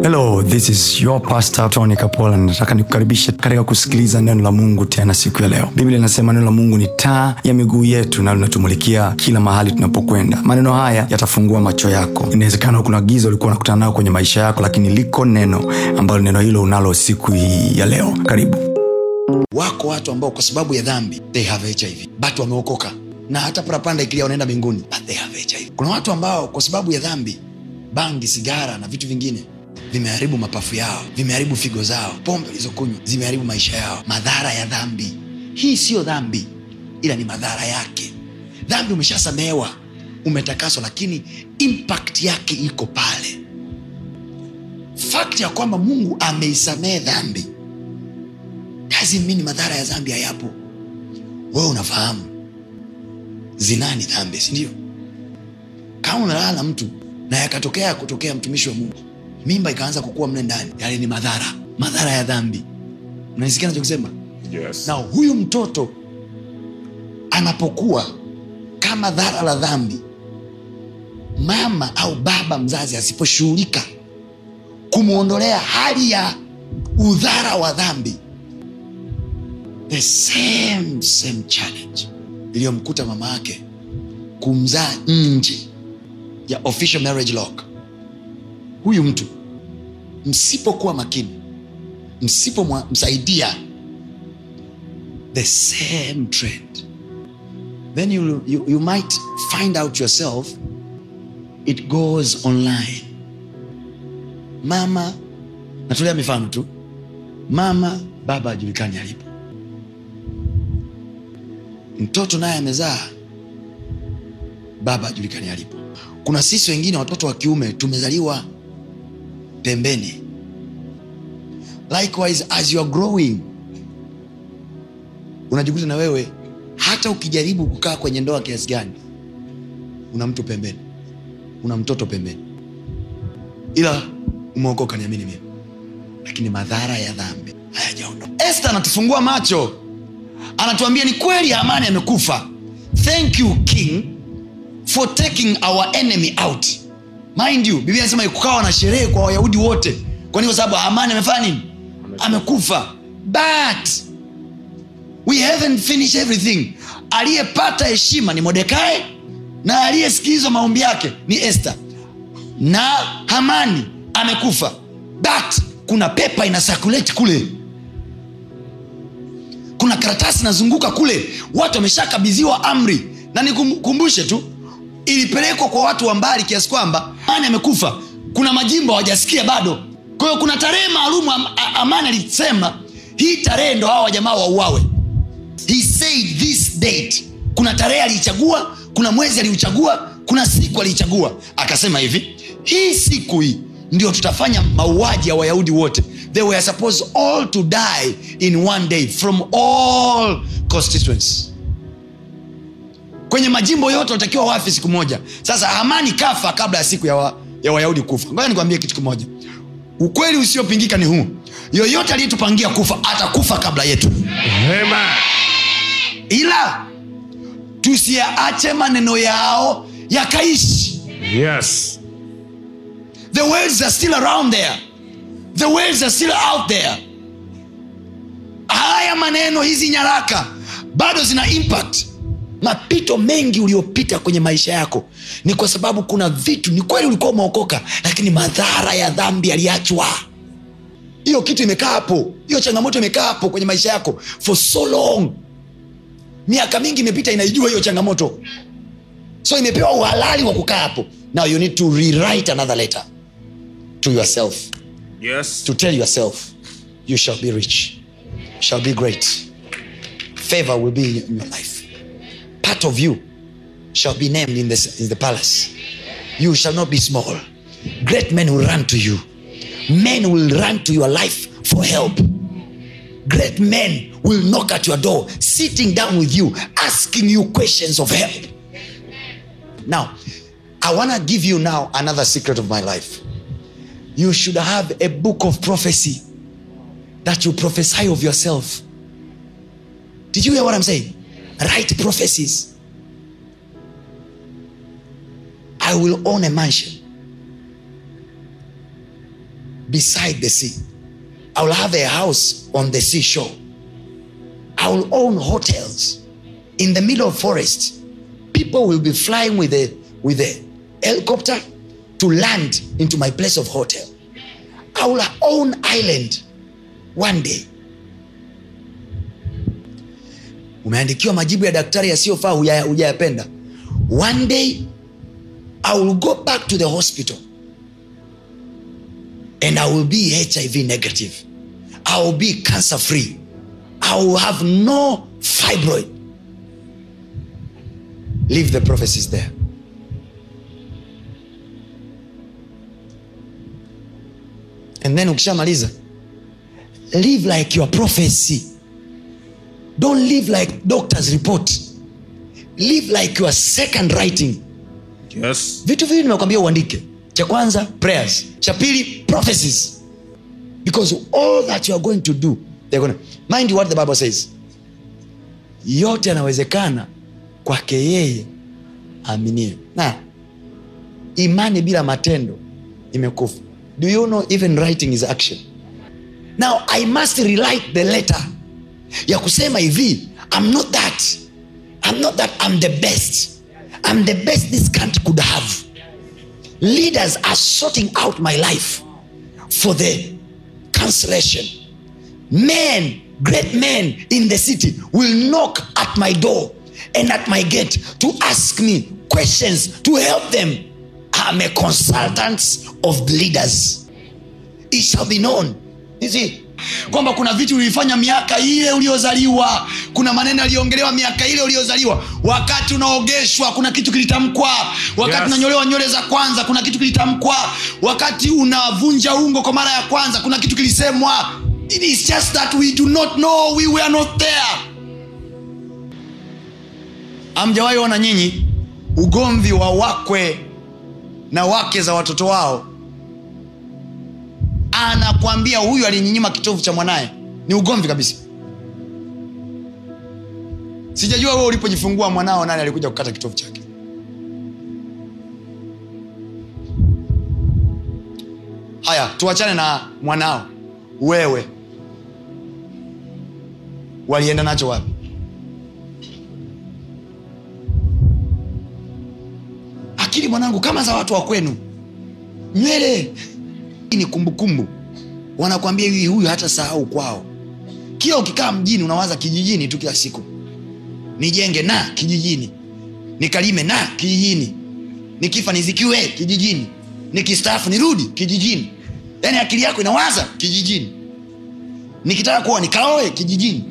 Hello, this is your pastor Tony Kapola. Nataka nikukaribishe katika kusikiliza neno la Mungu tena siku ya leo. Biblia inasema neno la Mungu ni taa ya miguu yetu na linatumulikia kila mahali tunapokwenda. Maneno haya yatafungua macho yako. Inawezekana kuna giza ulikuwa unakutana nalo kwenye maisha yako, lakini liko neno ambalo neno hilo unalo siku hii ya leo. Karibu. Wako watu ambao kwa sababu ya dhambi they have HIV, but wameokoka, na hata parapanda ikilia wanaenda mbinguni, but they have HIV. Kuna watu ambao kwa sababu ya dhambi, bangi, sigara na vitu vingine vimeharibu mapafu yao, vimeharibu figo zao, pombe zilizokunywa zimeharibu maisha yao. Madhara ya dhambi. Hii sio dhambi, ila ni madhara yake. Dhambi umeshasamehewa, umetakaswa, lakini impact yake iko pale. Fact ya kwamba Mungu ameisamehe dhambi doesn't mean madhara ya dhambi hayapo. Wewe unafahamu zina ni dhambi, si ndio? Kama unalala na mtu na yakatokea kutokea mtumishi wa Mungu, mimba ikaanza kukua mle ndani, yale ni madhara ya dhambi. Unanisikia ninachosema? Yes. Na huyu mtoto anapokuwa kama dhara la dhambi, mama au baba mzazi asiposhughulika kumuondolea hali ya udhara wa dhambi, the same challenge iliyomkuta mama yake kumzaa nje ya official marriage lock. Huyu mtu msipokuwa makini, msipomsaidia, the same trend, then you might find out yourself it goes online. Mama, natolea mifano tu, mama baba hajulikani alipo, mtoto naye amezaa, baba hajulikani alipo. Kuna sisi wengine watoto wa kiume tumezaliwa pembeni. Likewise, as you are growing, unajikuta na wewe hata ukijaribu kukaa kwenye ndoa kiasi gani, una mtu pembeni, una mtoto pembeni, ila umeokoka, niamini mimi, lakini madhara ya dhambi hayajaondoka. Esther anatufungua macho, anatuambia ni kweli Hamani amekufa. Thank you King for taking our enemy out. Mind you, Biblia inasema kukawa na sherehe kwa Wayahudi wote. Kwa nini? Kwa sababu Hamani amefanya nini? Amekufa. But we haven't finished everything. Aliyepata heshima ni Mordekai, na aliyesikizwa maombi yake ni Esther. Na Hamani amekufa, but kuna pepa ina circulate kule, kuna karatasi inazunguka kule, watu wameshakabidhiwa amri. Na nikukumbushe tu, ilipelekwa kwa watu wa mbali kiasi kwamba Hamani amekufa, kuna majimbo hawajasikia bado. Kwa hiyo kuna tarehe maalum Hamani alisema hii tarehe ndo hawa jamaa wauawe. He said this date. Kuna tarehe alichagua, kuna mwezi aliuchagua, kuna siku alichagua. Akasema hivi, hii siku hii ndio tutafanya mauaji ya Wayahudi wote. They were supposed all to die in one day from all constituencies. Kwenye majimbo yote watakiwa wafi siku moja. Sasa Hamani kafa kabla ya siku ya Wayahudi kufa. Ngoja nikwambie kitu kimoja, ukweli usiopingika ni huu: yoyote aliyetupangia kufa atakufa kabla yetu. Amen. Ila tusiache maneno yao yakaishi. Yes. The words are still around there. The words are still out there. Haya maneno, hizi nyaraka bado zina impact. Mapito mengi uliopita kwenye maisha yako ni kwa sababu kuna vitu, ni kweli ulikuwa umeokoka, lakini madhara ya dhambi yaliachwa. Hiyo kitu imekaa hapo, hiyo changamoto imekaa hapo kwenye maisha yako for so long. Miaka mingi imepita, inaijua hiyo changamoto, so imepewa uhalali wa kukaa hapo. Now you need to rewrite another letter to yourself. Yes. To tell yourself you shall be rich, shall be great, favor will be in your life, part of you shall be named in the palace, you shall not be small, great men will run to you, men will run to your life for help, great men will knock at your door, sitting down with you, asking you questions of help. Now I want to give you now another secret of my life. You should have a book of prophecy that you prophesy of yourself. Did you hear what I'm saying? Write prophecies. I will own a mansion. beside the sea. I will have a house on the seashore. I will own hotels in the middle of forest. People will be flying with a helicopter to land into my place of hotel. I will own island one day. Umeandikiwa majibu ya daktari yasiyofaa, hujayapenda. One day I will go back to the hospital and I will be HIV negative. I will be cancer free. I will have no fibroid. Leave the prophecies there. And then ukishamaliza, live like your prophecy. Don't live like doctor's report. Live like your second writing. Yes. Vitu vile nimekwambia uandike. Cha kwanza prayers, cha pili prophecies. Because all that you are going to do, they're going to mind you what the Bible says. Yote yanawezekana kwake yeye aminie. Na imani bila matendo imekufa. Do you know even writing is action? Now I must rewrite the letter ya kusema hivi, I'm not that, I'm the best. I'm the best this country could have. Leaders are sorting out my life for the cancellation. Men, great men in the city will knock at my door and at my gate to ask me questions to help them. I'm a consultant of the leaders. It shall be known. You see, kwamba kuna vitu ulifanya miaka ile uliozaliwa, kuna maneno yaliongelewa miaka ile uliozaliwa. Wakati unaogeshwa kuna kitu kilitamkwa, wakati unanyolewa nywele za kwanza kuna kitu kilitamkwa, wakati unavunja ungo kwa mara ya kwanza kuna kitu kilisemwa. It is just that we do not know, we were not there. Hamjawahi ona nyinyi ugomvi wa wakwe na wake za watoto wao? Anakuambia huyu alinyima kitovu cha mwanae. Ni ugomvi kabisa. Sijajua wewe ulipojifungua mwanao nani alikuja kukata kitovu chake. Haya, tuachane na mwanao. Wewe walienda nacho wapi? Akili mwanangu kama za watu wa kwenu. Nywele ni kumbukumbu. Wanakuambia hivi, huyu hata sahau kwao. Kila ukikaa mjini unawaza kijijini tu kila siku. Nijenge na kijijini, nikalime na kijijini, nikifa nizikiwe kijijini, nikistaafu nirudi kijijini. Yaani akili yako inawaza kijijini. Nikitaka kuwa nikaoe kijijini.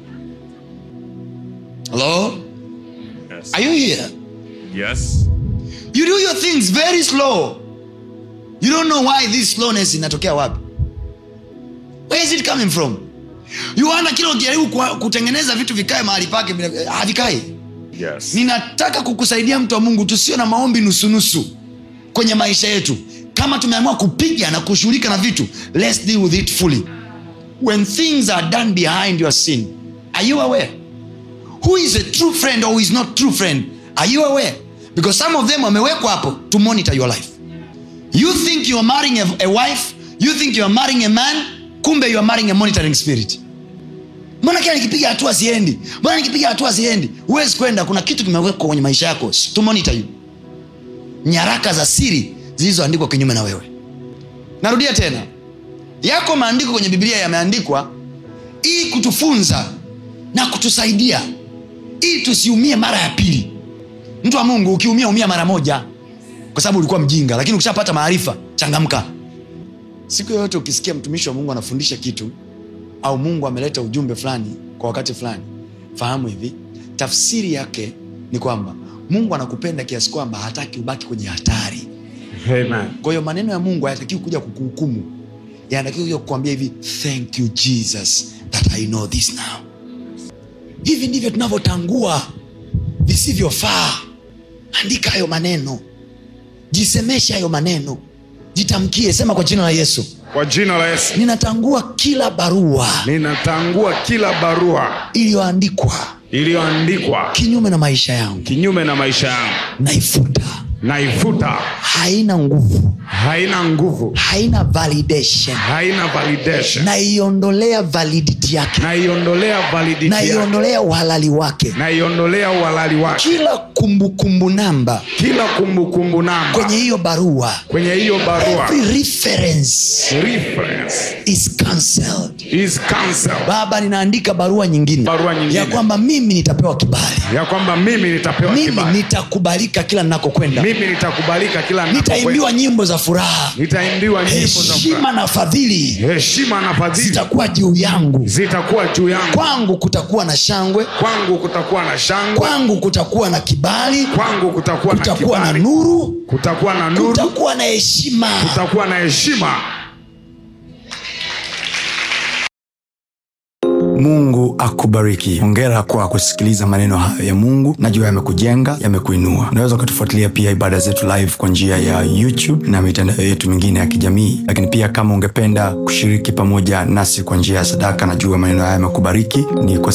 Hello? Yes. Are you here? Yes. You do your things very slow. You don't know why this slowness inatokea wapi. Where is it coming from? You want kila ukijaribu kutengeneza vitu vikae mahali pake, havikai. Yes. Ninataka kukusaidia mtu wa Mungu, tusio na maombi nusu kwenye maisha yetu. Kama tumeamua kupiga na kushughulika na vitu, let's deal with it fully. When things are done behind your scene, are you aware? Who is a true friend or who is not true friend? Are you aware? Because some of them wamewekwa hapo to monitor your life. You think you are marrying a wife, you think you are marrying a man, kumbe you are marrying a monitoring spirit. Mbona kila nikipiga hatua siendi? Mbona nikipiga hatua siendi? Huwezi kwenda, kuna kitu kimewekwa kwenye maisha yako to monitor you. Nyaraka za siri zilizoandikwa kinyume na wewe. Narudia tena. Yako maandiko kwenye Biblia yameandikwa ili kutufunza na kutusaidia ili tusiumie mara ya pili. Mtu wa Mungu, ukiumia umia mara moja kwa sababu ulikuwa mjinga, lakini ukishapata maarifa changamka. Siku yote ukisikia mtumishi wa Mungu anafundisha kitu au Mungu ameleta ujumbe fulani kwa wakati fulani, fahamu hivi, tafsiri yake ni kwamba Mungu anakupenda kiasi kwamba hataki ubaki kwenye hatari. Amen. Kwa hiyo maneno ya Mungu hayataki kuja kukuhukumu. Yanatakiwa kuja kukuambia hivi, thank you Jesus that I know this now. Hivi ndivyo tunavyotangua visivyofaa. Andika hayo maneno. Jisemesha hayo maneno. Jitamkie, sema kwa jina la Yesu. Kwa jina la Yesu. Ninatangua kila barua. Ninatangua kila barua iliyoandikwa kinyume na maisha yangu. Kinyume na maisha yangu. Naifuta. naifuta. Haina nguvu. Haina nguvu. Haina validation. Haina validation. Naiondolea validity yake. Naiondolea validity yake. Naiondolea uhalali wake. Naiondolea uhalali wake. Kila kumbukumbu namba. Kila kumbukumbu namba. Kwenye hiyo barua. Kwenye hiyo barua. Every reference. Is cancelled. Is cancelled. Baba, ninaandika barua nyingine. Barua nyingine. Ya kwamba mimi nitapewa kibali. Ya kwamba mimi nitapewa kibali. Mimi nitakubalika kila ninakokwenda. Mimi nitakubalika kila ninakokwenda. Nitaimbiwa nyimbo za furaha. Nitaimbiwa nyimbo za furaha. Heshima na fadhili. Heshima na fadhili zitakuwa juu yangu. Zitakuwa juu yangu. Kwangu kutakuwa na shangwe. Kwangu kutakuwa na shangwe. Kwangu kutakuwa na kibali. Kwangu kutakuwa na kibali. Na nuru. Kutakuwa na nuru. Kutakuwa na heshima. Kutakuwa na heshima. Mungu akubariki. Hongera kwa kusikiliza maneno hayo ya Mungu. Najua yamekujenga, yamekuinua. Unaweza kutufuatilia pia ibada zetu live kwa njia ya YouTube na mitandao yetu mingine ya kijamii. Lakini pia kama ungependa kushiriki pamoja nasi kwa njia ya sadaka, najua maneno haya yamekubariki, ni kwa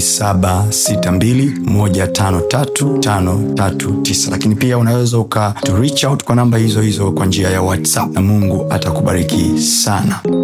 0762153539. Lakini pia unaweza reach out kwa namba hizo hizo kwa njia ya WhatsApp, na Mungu atakubariki sana.